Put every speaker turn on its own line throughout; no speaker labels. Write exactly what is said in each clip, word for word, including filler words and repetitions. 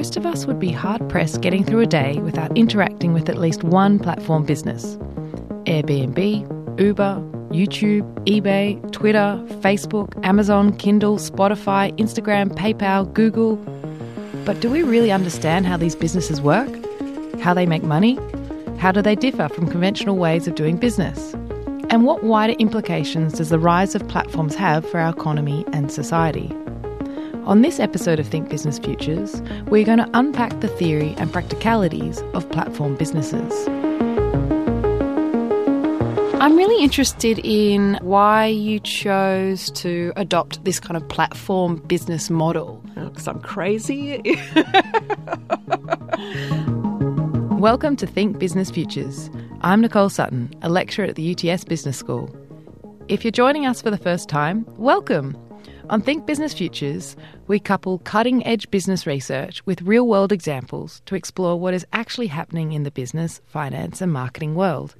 most of us would be hard-pressed getting through a day without interacting with at least one platform business. Airbnb, Uber, YouTube, eBay, Twitter, Facebook, Amazon, Kindle, Spotify, Instagram, PayPal, Google. But do we really understand how these businesses work? How they make money? How do they differ from conventional ways of doing business? And what wider implications does the rise of platforms have for our economy and society? On this episode of Think Business Futures, we're going to unpack the theory and practicalities of platform businesses. I'm really interested in why you chose to adopt this kind of platform business model.
Because I'm crazy.
Welcome to Think Business Futures. I'm Nicole Sutton, a lecturer at the U T S Business School. If you're joining us for the first time, welcome. On Think Business Futures, we couple cutting-edge business research with real-world examples to explore what is actually happening in the business, finance and marketing world.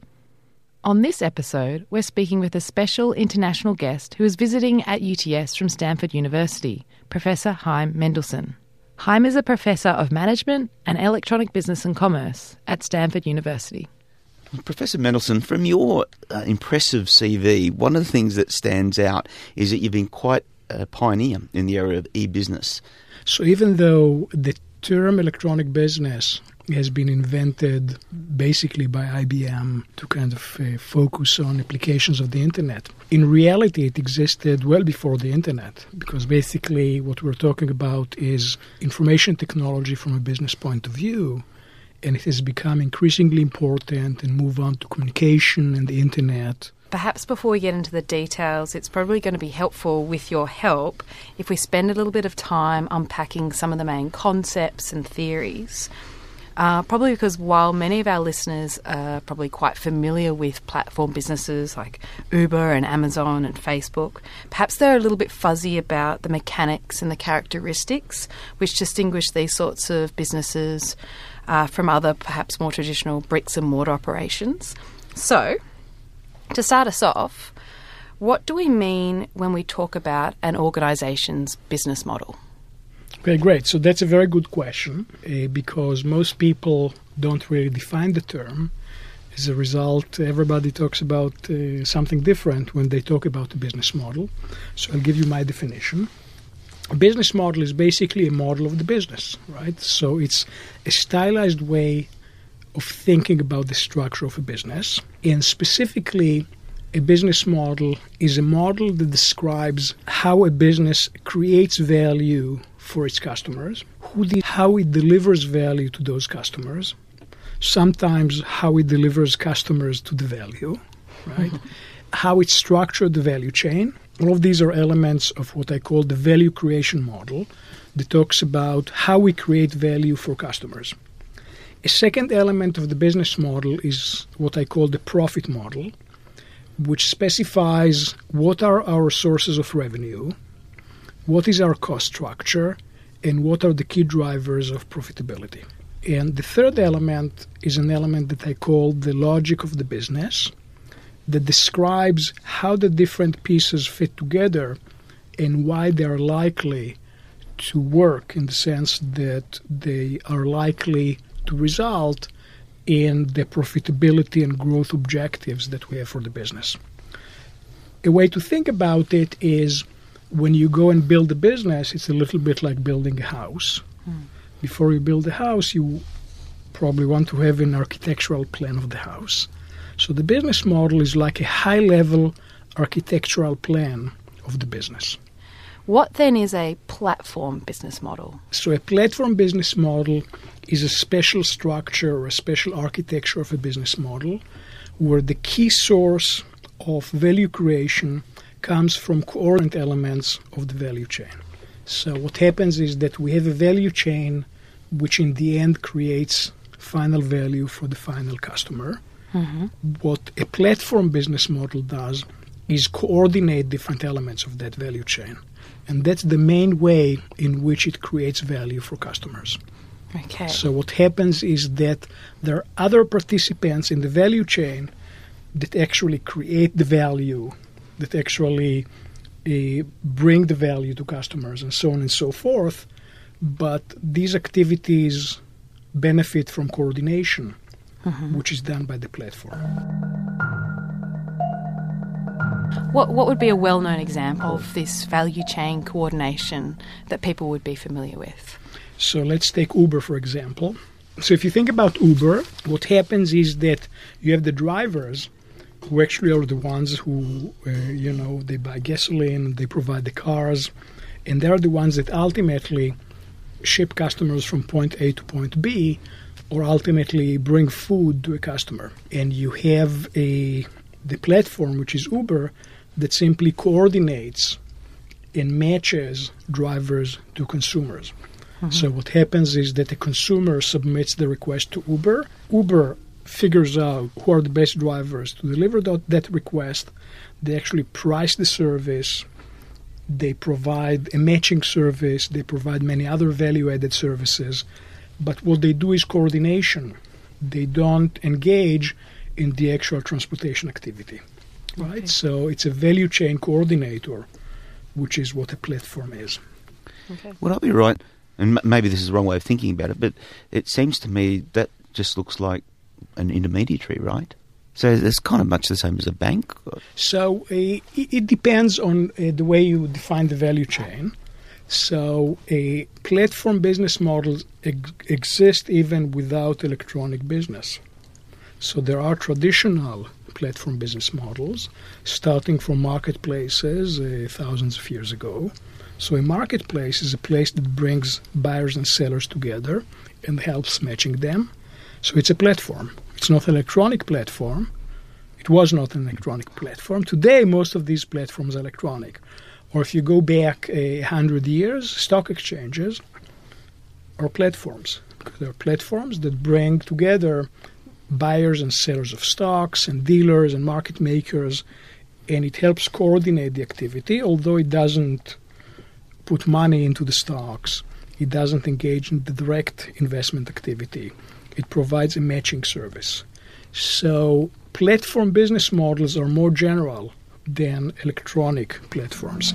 On this episode, we're speaking with a special international guest who is visiting at U T S from Stanford University, Professor Chaim Mendelsohn. Chaim is a professor of management and electronic business and commerce at Stanford University.
Professor Mendelsohn, from your uh, impressive C V, one of the things that stands out is that you've been quite a pioneer in the area of e-business.
So even though the term electronic business has been invented basically by I B M to kind of uh, focus on applications of the internet, in reality it existed well before the internet, because basically what we're talking about is information technology from a business point of view, and it has become increasingly important and move on to communication and the internet.
Perhaps before we get into the details, it's probably going to be helpful with your help if we spend a little bit of time unpacking some of the main concepts and theories. Uh, probably because while many of our listeners are probably quite familiar with platform businesses like Uber and Amazon and Facebook, perhaps they're a little bit fuzzy about the mechanics and the characteristics which distinguish these sorts of businesses uh, from other perhaps more traditional bricks and mortar operations. So, to start us off, what do we mean when we talk about an organisation's business model?
Okay, great. So that's a very good question uh, because most people don't really define the term. As a result, everybody talks about uh, something different when they talk about the business model. So I'll give you my definition. A business model is basically a model of the business, right? So it's a stylized way of thinking about the structure of a business. And specifically, a business model is a model that describes how a business creates value for its customers, who the, how it delivers value to those customers, sometimes how it delivers customers to the value, right? Mm-hmm. How it structured the value chain. All of these are elements of what I call the value creation model that talks about how we create value for customers. A second element of the business model is what I call the profit model, which specifies what are our sources of revenue, what is our cost structure, and what are the key drivers of profitability. And the third element is an element that I call the logic of the business, that describes how the different pieces fit together and why they are likely to work, in the sense that they are likely to result in the profitability and growth objectives that we have for the business. A way to think about it is when you go and build a business, it's a little bit like building a house. Hmm. Before you build a house, you probably want to have an architectural plan of the house. So the business model is like a high-level architectural plan of the business.
What then is a platform business model?
So a platform business model is a special structure or a special architecture of a business model where the key source of value creation comes from coordinate elements of the value chain. So what happens is that we have a value chain which in the end creates final value for the final customer. Mm-hmm. What a platform business model does is coordinate different elements of that value chain. And that's the main way in which it creates value for customers.
Okay.
So what happens is that there are other participants in the value chain that actually create the value, that actually uh, bring the value to customers and so on and so forth. but these activities benefit from coordination, mm-hmm. which is done by the platform.
What what would be a well-known example of this value chain coordination that people would be familiar with?
So let's take Uber, for example. So if you think about Uber, what happens is that you have the drivers who actually are the ones who, uh, you know, they buy gasoline, they provide the cars, and they're the ones that ultimately ship customers from point A to point B, or ultimately bring food to a customer. And you have a the platform, which is Uber, that simply coordinates and matches drivers to consumers. Mm-hmm. So what happens is that the consumer submits the request to Uber. Uber figures out who are the best drivers to deliver that, that request. They actually price the service. They provide a matching service. They provide many other value-added services. But what they do is coordination. They don't engage in the actual transportation activity, right? Okay. So it's a value chain coordinator, which is what a platform is.
Okay. Would I be right, and m- maybe this is the wrong way of thinking about it, but it seems to me that just looks like an intermediary, right? So it's kind of much the same as a bank?
So uh, it, it depends on uh, the way you define the value chain. So a platform business models ex- exist even without electronic business. So there are traditional platform business models starting from marketplaces uh, thousands of years ago. So a marketplace is a place that brings buyers and sellers together and helps matching them. So it's a platform. It's not an electronic platform. It was not an electronic platform. Today, most of these platforms are electronic. Or if you go back a hundred years, stock exchanges are platforms. They're platforms that bring together buyers and sellers of stocks and dealers and market makers, and it helps coordinate the activity, although it doesn't put money into the stocks. It doesn't engage in the direct investment activity. It provides a matching service. So platform business models are more general than electronic platforms.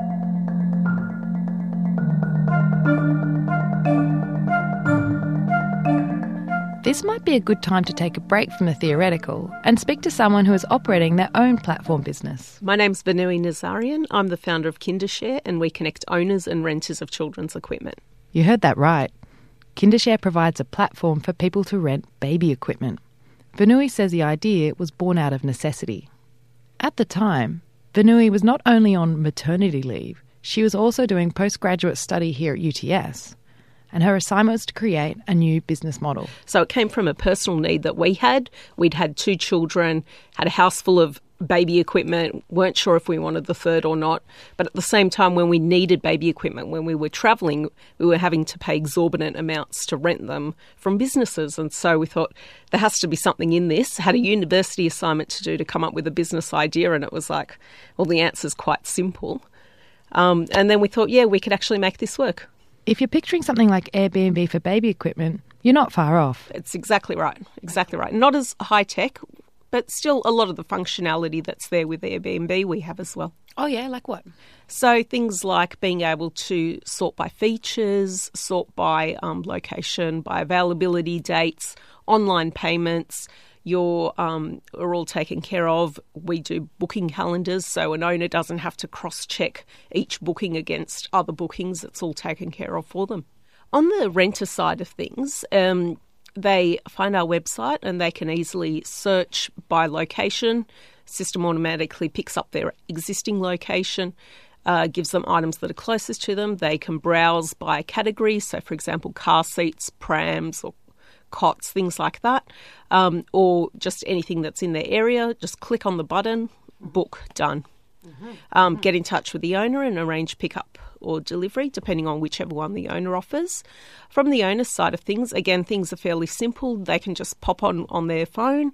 This might be a good time to take a break from the theoretical and speak to someone who is operating their own platform business.
My name's Vanui Nazarian. I'm the founder of Kindershare, and we connect owners and renters of children's equipment.
You heard that right. Kindershare provides a platform for people to rent baby equipment. Vanui says the idea was born out of necessity. At the time, Vanui was not only on maternity leave, she was also doing postgraduate study here at U T S. And her assignment was to create a new business model.
So it came from a personal need that we had. We'd had two children, had a house full of baby equipment, weren't sure if we wanted the third or not. But at the same time, when we needed baby equipment, when we were travelling, we were having to pay exorbitant amounts to rent them from businesses. And so we thought there has to be something in this. Had a university assignment to do to come up with a business idea, and it was like, well, the answer's quite simple. Um, and then we thought, yeah, we could actually make this work.
If you're picturing something like Airbnb for baby equipment, you're not far off.
It's exactly right. Exactly right. Not as high tech, but still a lot of the functionality that's there with Airbnb we have as well.
Oh, yeah? Like what?
So things like being able to sort by features, sort by um, location, by availability dates, online payments. You're, um, are all taken care of. We do booking calendars, so an owner doesn't have to cross-check each booking against other bookings. It's all taken care of for them. On the renter side of things, um, they find our website and they can easily search by location. System automatically picks up their existing location, uh, gives them items that are closest to them. They can browse by category, so for example, car seats, prams, or cots, things like that, um, or just anything that's in their area. Just click on the button, book, done. Mm-hmm. Um, get in touch with the owner and arrange pickup or delivery, depending on whichever one the owner offers. From the owner's side of things, again, things are fairly simple. They can just pop on on their phone,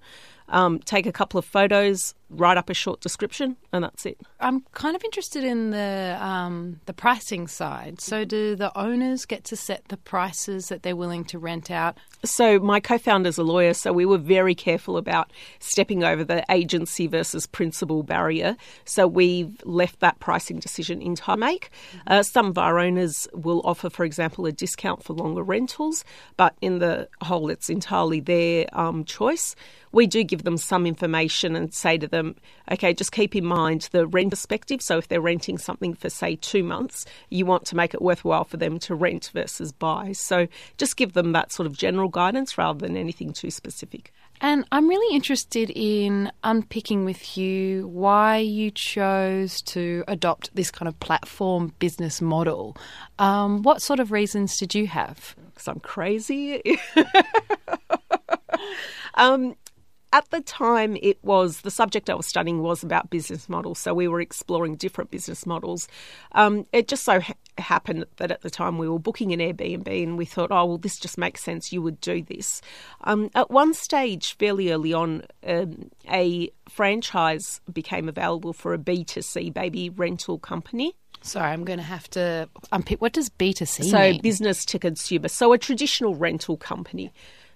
Um, take a couple of photos, write up a short description, and that's it.
I'm kind of interested in the um, the pricing side. So do the owners get to set the prices that they're willing to rent out?
So my co-founder's a lawyer, so we were very careful about stepping over the agency versus principal barrier. So we've left that pricing decision in to make. Uh, some of our owners will offer, for example, a discount for longer rentals, but in the whole, it's entirely their um, choice. We do give them some information and say to them, okay, just keep in mind the rent perspective. So if they're renting something for, say, two months, you want to make it worthwhile for them to rent versus buy. So just give them that sort of general guidance rather than anything too specific.
And I'm really interested in unpicking with you why you chose to adopt this kind of platform business model. Um, what sort of reasons did you have?
Because I'm crazy. um, At the time, it was the subject I was studying was about business models, so we were exploring different business models. Um, it just so ha- happened that at the time we were booking an Airbnb, and we thought, oh, well, this just makes sense. You would do this. Um, at one stage, fairly early on, um, a franchise became available for a B two C baby rental company.
Sorry, I'm going to have to unpick. What does B two C
so
mean?
So business to consumer. So a traditional rental company.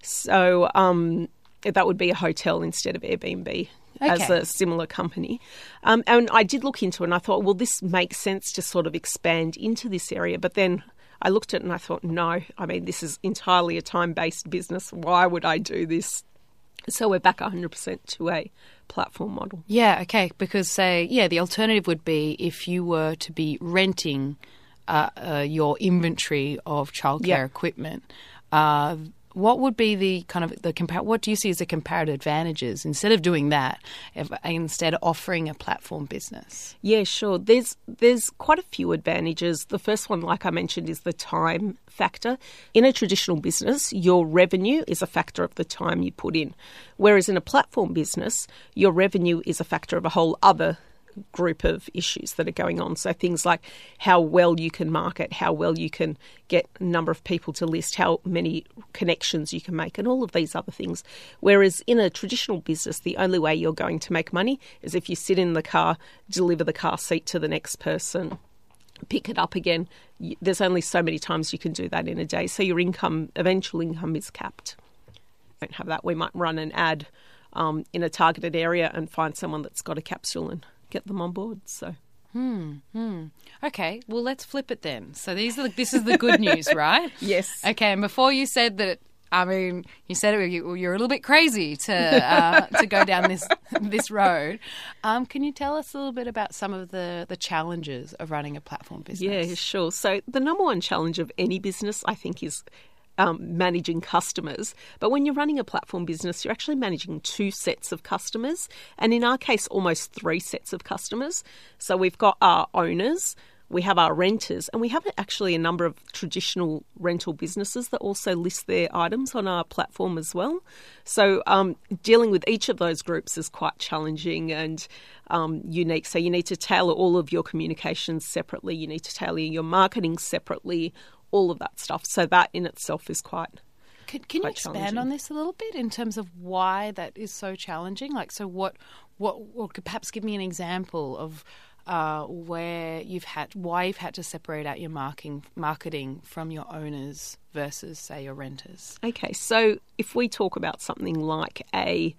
So um that would be a hotel instead of Airbnb okay. as a similar company. Um, and I did look into it and I thought, well, this makes sense to sort of expand into this area. But then I looked at it and I thought, no, I mean, this is entirely a time-based business. Why would I do this? So we're back one hundred percent to a platform model.
Yeah, okay, because say, yeah, the alternative would be if you were to be renting uh, uh, your inventory of childcare
yep.
equipment, uh, what would be the kind of the compar- what do you see as the comparative advantages instead of doing that, if, instead of offering a platform business?
Yeah, sure. There's there's quite a few advantages. The first one, like I mentioned, is the time factor. In a traditional business, your revenue is a factor of the time you put in, whereas in a platform business, your revenue is a factor of a whole other group of issues that are going on. So things like how well you can market, how well you can get a number of people to list, how many connections you can make, and all of these other things. Whereas in a traditional business, the only way you're going to make money is if you sit in the car, deliver the car seat to the next person, pick it up again. There's only so many times you can do that in a day. So your income, eventual income is capped. Don't have that. We might run an ad um, in a targeted area and find someone that's got a capsule and get them on board. So,
hmm, hmm. Okay, well, let's flip it then. So these are the, this is the good news, right?
Yes.
Okay, and before you said that, I mean, you said it, you, you're a little bit crazy to uh, to go down this this road. Um, can you tell us a little bit about some of the, the challenges of running a platform business?
Yeah, sure. So the number one challenge of any business, I think, is Um, managing customers. But when you're running a platform business, you're actually managing two sets of customers. And in our case, almost three sets of customers. So we've got our owners, we have our renters, and we have actually a number of traditional rental businesses that also list their items on our platform as well. So um, dealing with each of those groups is quite challenging and um, unique. So you need to tailor all of your communications separately. You need to tailor your marketing separately, all of that stuff. So that in itself is quite
Can, can you expand on this a little bit in terms of why that is so challenging? Like, so what, what, or could perhaps give me an example of uh, where you've had, why you've had to separate out your marketing, marketing from your owners versus, say, your renters?
Okay, so if we talk about something like a,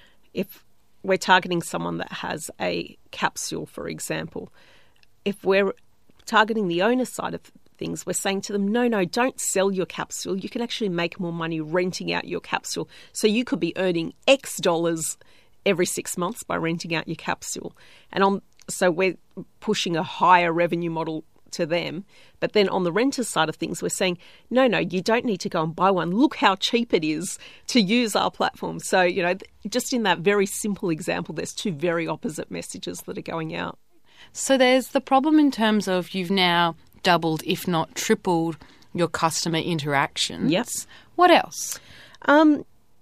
if we're targeting someone that has a capsule, for example, if we're targeting the owner side of things, we're saying to them, no, no, don't sell your capsule. You can actually make more money renting out your capsule. So you could be earning X dollars every six months by renting out your capsule. And on, so we're pushing a higher revenue model to them. But then on the renters side of things, we're saying, no, no, you don't need to go and buy one. Look how cheap it is to use our platform. So, you know, just in that very simple example, there's two very opposite messages that are going out.
So there's the problem in terms of you've now doubled, if not tripled, your customer interactions.
Yes.
What else?
Um,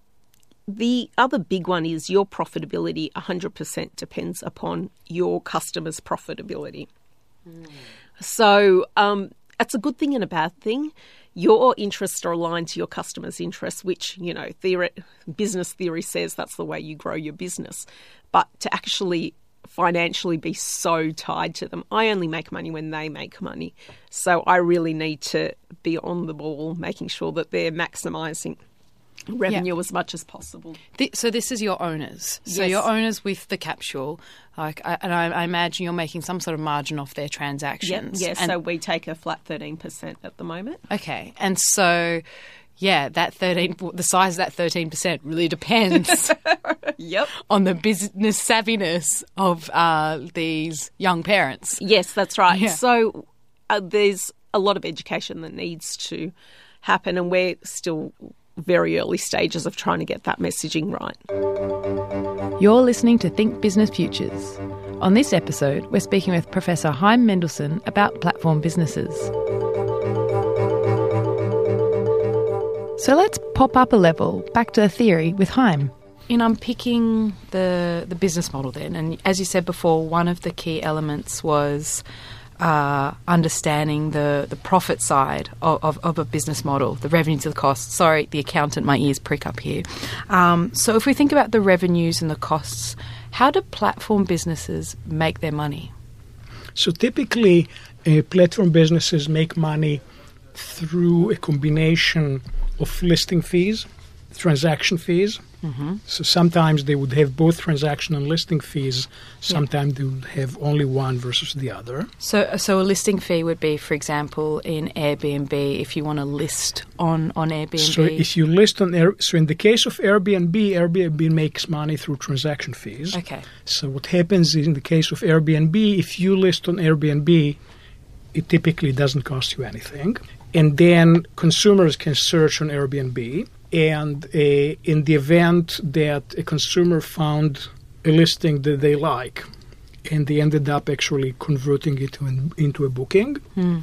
the other big one is your profitability one hundred percent depends upon your customers' profitability. Mm. So um, that's a good thing and a bad thing. Your interests are aligned to your customers' interests, which, you know, theory, business theory says that's the way you grow your business. But to actually financially be so tied to them, I only make money when they make money. So I really need to be on the ball, making sure that they're maximising revenue yeah. as much as possible.
The, so this is your owners. So
yes.
your owners with the capsule, like, I, and I, I imagine you're making some sort of margin off their transactions.
Yes,
and,
so we take a flat thirteen percent at the moment.
Okay, and so, yeah, that thirteen, the size of that thirteen percent really depends
yep.
on the business savviness of uh, these young parents.
Yes, that's right.
Yeah.
So uh, there's a lot of education that needs to happen, and we're still very early stages of trying to get that messaging right.
You're listening to Think Business Futures. On this episode, we're speaking with Professor Chaim Mendelsohn about platform businesses. So let's pop up a level, back to the theory with Chaim. In unpicking the, the business model then, and as you said before, one of the key elements was Uh, understanding the, the profit side of, of, of a business model, the revenues and the costs. Sorry, the accountant, my ears prick up here. Um, so if we think about the revenues and the costs, how do platform businesses make their money?
So typically, uh, platform businesses make money through a combination of listing fees, transaction fees. Mm-hmm. So sometimes they would have both transaction and listing fees. Sometimes yeah. they would have only one versus the other.
So so a listing fee would be, for example, in Airbnb, if you want to list on, on Airbnb.
So if you list on Air, so in the case of Airbnb, Airbnb makes money through transaction fees.
Okay.
So what happens is in the case of Airbnb, if you list on Airbnb, it typically doesn't cost you anything. And then consumers can search on Airbnb. And uh, in the event that a consumer found a listing that they like and they ended up actually converting it in, into a booking, mm.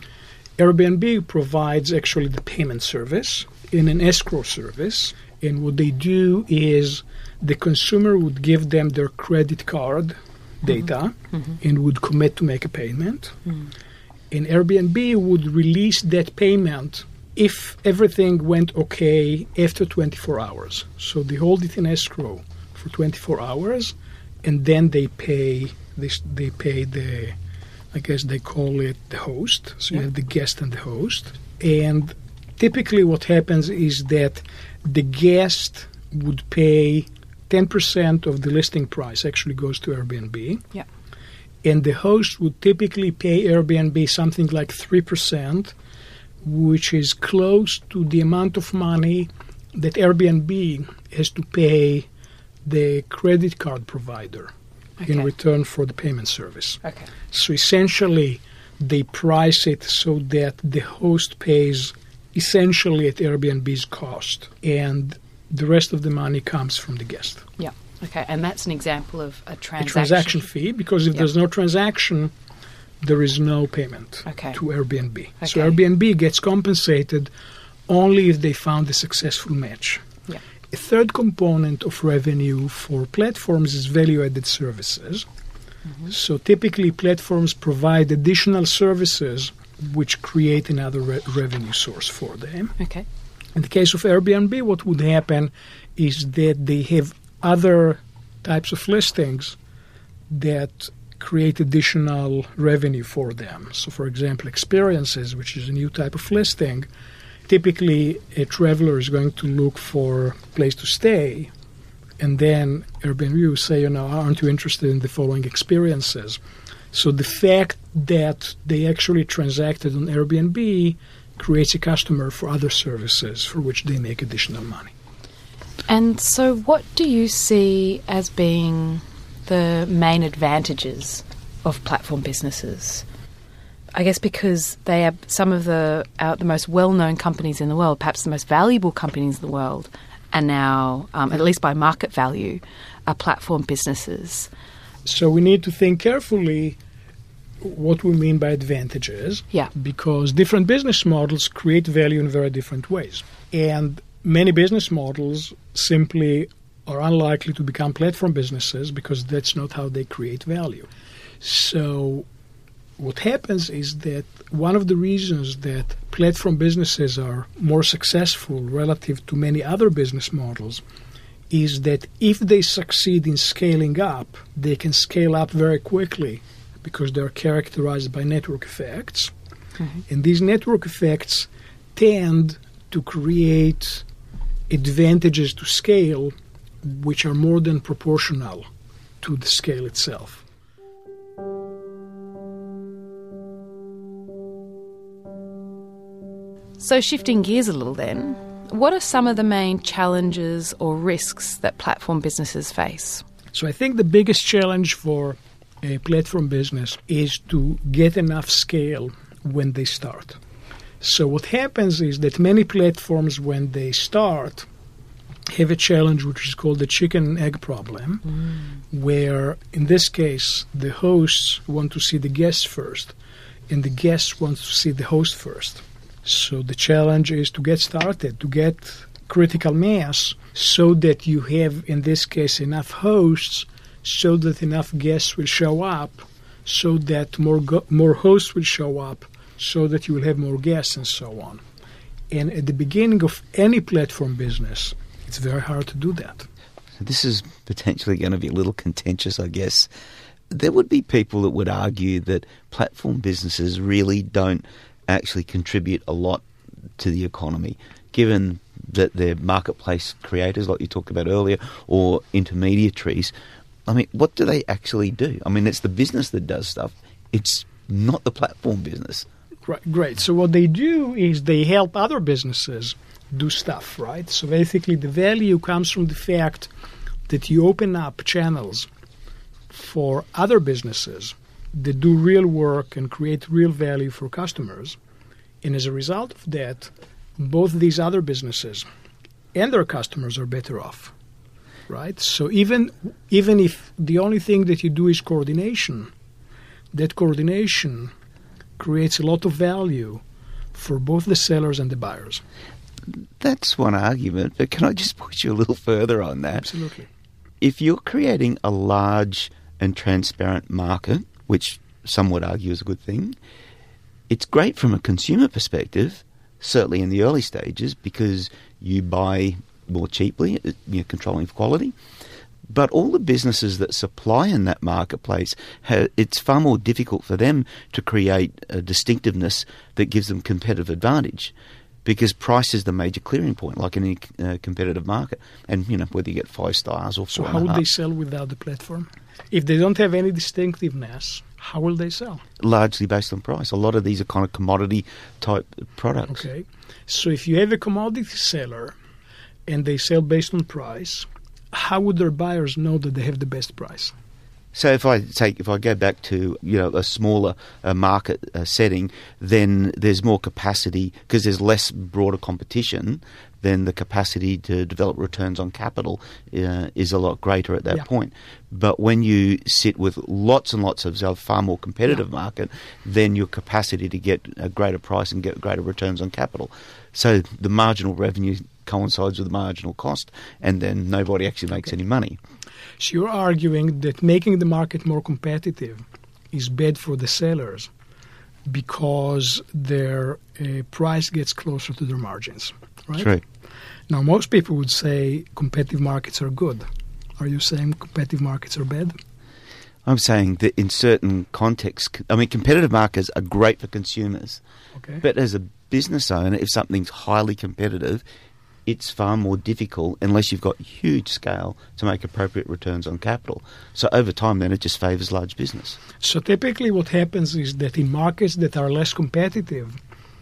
Airbnb provides actually the payment service in an escrow service. And what they do is the consumer would give them their credit card data mm-hmm. and would commit to make a payment. Mm. And Airbnb would release that payment if everything went okay after twenty-four hours. So they hold it in escrow for twenty-four hours, and then they pay this. They pay the, I guess they call it the host. So yeah. you have the guest and the host. And typically what happens is that the guest would pay ten percent of the listing price actually goes to Airbnb.
Yeah.
And the host would typically pay Airbnb something like three percent, which is close to the amount of money that Airbnb has to pay the credit card provider okay. in return for the payment service.
Okay.
So essentially, they price it so that the host pays essentially at Airbnb's cost, and the rest of the money comes from the guest.
Yeah. Okay. And that's an example of a transaction.
A transaction fee, because if
yep.
there's no transaction, there is no payment
okay.
to Airbnb.
Okay.
So Airbnb gets compensated only if they found a successful match.
Yeah.
A third component of revenue for platforms is value-added services. Mm-hmm. So typically platforms provide additional services which create another re- revenue source for them.
Okay.
In the case of Airbnb, what would happen is that they have other types of listings that create additional revenue for them. So, for example, experiences, which is a new type of listing. Typically, a traveler is going to look for a place to stay, and then Airbnb will say, you know, aren't you interested in the following experiences? So the fact that they actually transacted on Airbnb creates a customer for other services for which they make additional money.
And so what do you see as being the main advantages of platform businesses? I guess because they are some of the uh, the most well-known companies in the world, perhaps the most valuable companies in the world, are now, um, at least by market value, are platform businesses.
So we need to think carefully what we mean by advantages.
Yeah.
Because different business models create value in very different ways. And many business models simply are unlikely to become platform businesses because that's not how they create value. So what happens is that one of the reasons that platform businesses are more successful relative to many other business models is that if they succeed in scaling up, they can scale up very quickly because they're characterized by network effects. Mm-hmm. And these network effects tend to create advantages to scale which are more than proportional to the scale itself.
So shifting gears a little then, what are some of the main challenges or risks that platform businesses face?
So I think the biggest challenge for a platform business is to get enough scale when they start. So what happens is that many platforms, when they start, have a challenge which is called the chicken and egg problem, mm. where in this case the hosts want to see the guests first and the guests want to see the host first. So the challenge is to get started, to get critical mass so that you have, in this case, enough hosts so that enough guests will show up, so that more go- more hosts will show up, so that you will have more guests and so on. And at the beginning of any platform business, it's very hard to do that.
So this is potentially going to be a little contentious, I guess. There would be people that would argue that platform businesses really don't actually contribute a lot to the economy, given that they're marketplace creators, like you talked about earlier, or intermediaries. I mean, what do they actually do? I mean, it's the business that does stuff. It's not the platform business.
Right, great. So what they do is they help other businesses do stuff, right? So basically the value comes from the fact that you open up channels for other businesses that do real work and create real value for customers. And as a result of that, both these other businesses and their customers are better off, right? So even even if the only thing that you do is coordination, that coordination creates a lot of value for both the sellers and the buyers.
That's one argument, but can I just push you a little further on that?
Absolutely.
If you're creating a large and transparent market, which some would argue is a good thing, it's great from a consumer perspective, certainly in the early stages, because you buy more cheaply, you're controlling quality. But all the businesses that supply in that marketplace, ha- it's far more difficult for them to create a distinctiveness that gives them competitive advantage, because price is the major clearing point, like in any uh, competitive market. And, you know, whether you get five stars or four
So how would they sell without the platform? If they don't have any distinctiveness, how will they sell?
Largely based on price. A lot of these are kind of commodity type products.
Okay. So if you have a commodity seller and they sell based on price, how would their buyers know that they have the best price?
So if I take, if I go back to, you know, a smaller uh, market uh, setting, then there's more capacity because there's less broader competition. Then the capacity to develop returns on capital uh, is a lot greater at that
yeah.
point. But when you sit with lots and lots of a far more competitive yeah. market, then your capacity to get a greater price and get greater returns on capital. So the marginal revenue coincides with the marginal cost, and then nobody actually makes
okay.
any money.
So you're arguing that making the market more competitive is bad for the sellers because their uh, price gets closer to their margins, right?
True.
Now, most people would say competitive markets are good. Are you saying competitive markets are bad?
I'm saying that in certain contexts, I mean, competitive markets are great for consumers.
Okay.
But as a business owner, if something's highly competitive, it's far more difficult unless you've got huge scale to make appropriate returns on capital. So over time, then, it just favours large business.
So typically what happens is that in markets that are less competitive,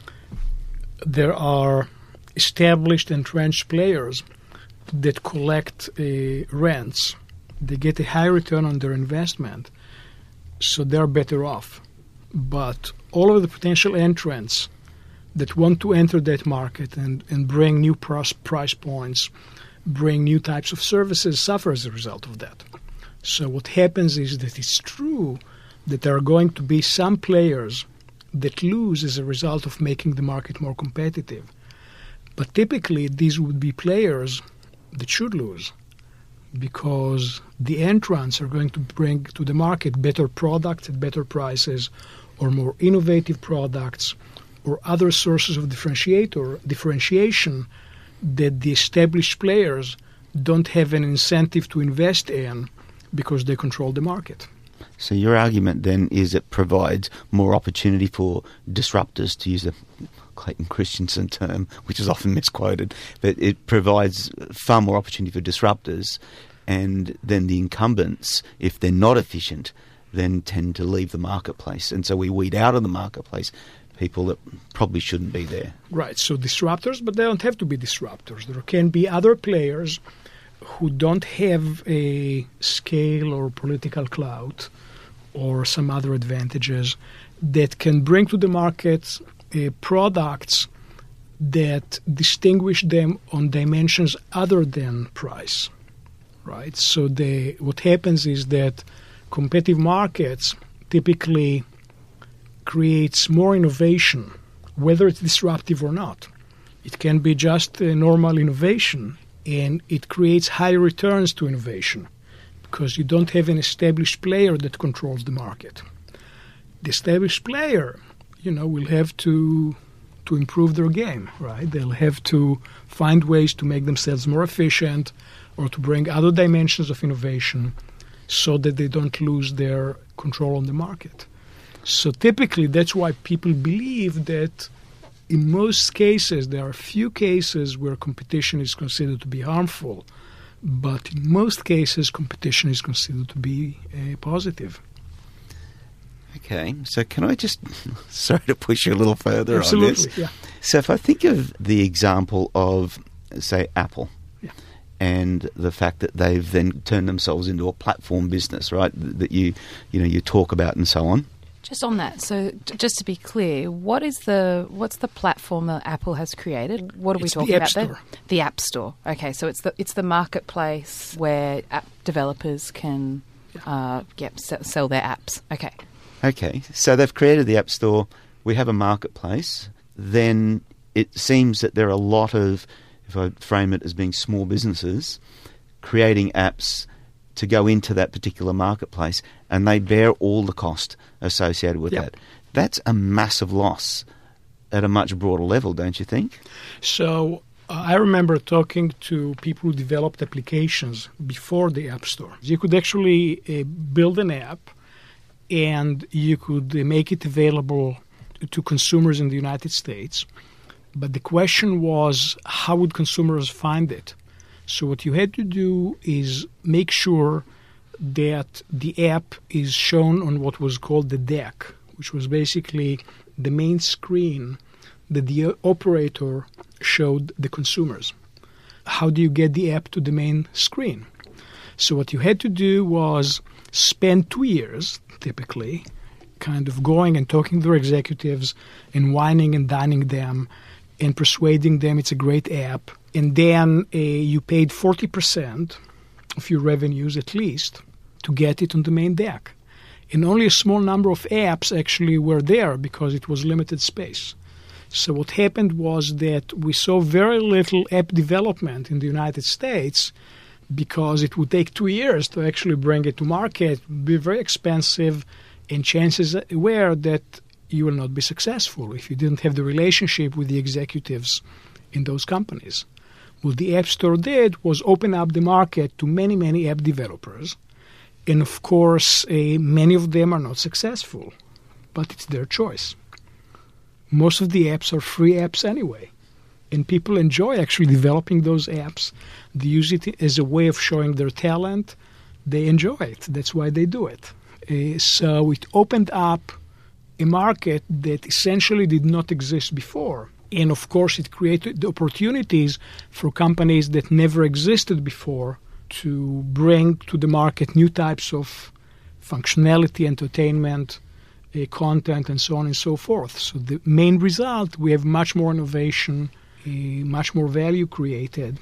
there are established entrenched players that collect uh, rents. They get a high return on their investment, so they're better off. But all of the potential entrants that want to enter that market and, and bring new price, price points, bring new types of services, suffer as a result of that. So what happens is that it's true that there are going to be some players that lose as a result of making the market more competitive. But typically these would be players that should lose because the entrants are going to bring to the market better products at better prices, or more innovative products, or other sources of differentiator differentiation that the established players don't have an incentive to invest in because they control the market.
So your argument then is it provides more opportunity for disruptors, to use a Clayton Christensen term, which is often misquoted, but it provides far more opportunity for disruptors, and then the incumbents, if they're not efficient, then tend to leave the marketplace. And so we weed out of the marketplace people that probably shouldn't be there.
Right, so disruptors, but they don't have to be disruptors. There can be other players who don't have a scale or political clout or some other advantages that can bring to the market uh, products that distinguish them on dimensions other than price, right? So the, what happens is that competitive markets typically creates more innovation, whether it's disruptive or not. It can be just a normal innovation, and it creates high returns to innovation because you don't have an established player that controls the market. The established player, you know, will have to to improve their game, right? They'll have to find ways to make themselves more efficient or to bring other dimensions of innovation so that they don't lose their control on the market. So typically, that's why people believe that in most cases, there are a few cases where competition is considered to be harmful, but in most cases, competition is considered to be uh, positive.
Okay, so can I just, sorry to push you a little further
Absolutely,
on this.
Yeah.
So if I think of the example of, say, Apple,
yeah.
and the fact that they've then turned themselves into a platform business, right, that you, you know, you talk about and so on.
Just on that, so just to be clear, what is the what's the platform that Apple has created? What are
It's
we talking
the App
about
Store.
there? The App Store. Okay, so it's the it's the marketplace where app developers can uh, get sell their apps. Okay.
Okay, so they've created the App Store. We have a marketplace. Then it seems that there are a lot of, if I frame it as being small businesses, creating apps to go into that particular marketplace, and they bear all the cost associated with
Yep.
that. That's a massive loss at a much broader level, don't you think?
So uh, I remember talking to people who developed applications before the App Store. You could actually uh, build an app, and you could uh, make it available to consumers in the United States. But the question was, how would consumers find it? So what you had to do is make sure that the app is shown on what was called the deck, which was basically the main screen that the operator showed the consumers. How do you get the app to the main screen? So what you had to do was spend two years, typically, kind of going and talking to their executives and whining and dining them and persuading them it's a great app. And then uh, you paid forty percent of your revenues at least to get it on the main deck. And only a small number of apps actually were there because it was limited space. So what happened was that we saw very little app development in the United States because it would take two years to actually bring it to market, be very expensive, and chances were that you will not be successful if you didn't have the relationship with the executives in those companies. What the App Store did was open up the market to many, many app developers. And of course, uh, many of them are not successful, but it's their choice. Most of the apps are free apps anyway. And people enjoy actually developing those apps. They use it as a way of showing their talent. They enjoy it. That's why they do it. Uh, so it opened up a market that essentially did not exist before. And of course, it created the opportunities for companies that never existed before to bring to the market new types of functionality, entertainment, uh, content, and so on and so forth. So the main result, we have much more innovation, uh, much more value created,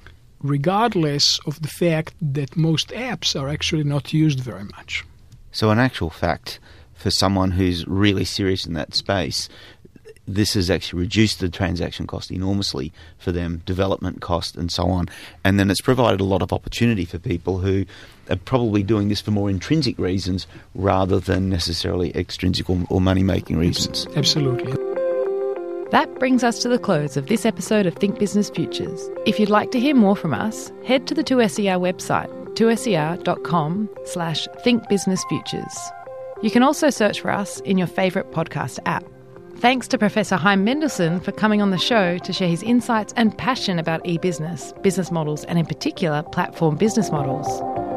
regardless of the fact that most apps are actually not used very much.
So in actual fact, for someone who's really serious in that space, this has actually reduced the transaction cost enormously for them, development cost and so on. And then it's provided a lot of opportunity for people who are probably doing this for more intrinsic reasons rather than necessarily extrinsic or, or money-making reasons.
Absolutely.
That brings us to the close of this episode of Think Business Futures. If you'd like to hear more from us, head to the two S E R website, two S E R dot com slash think business futures. You can also search for us in your favourite podcast app. Thanks to Professor Chaim Mendelsohn for coming on the show to share his insights and passion about e-business, business models, and in particular, platform business models.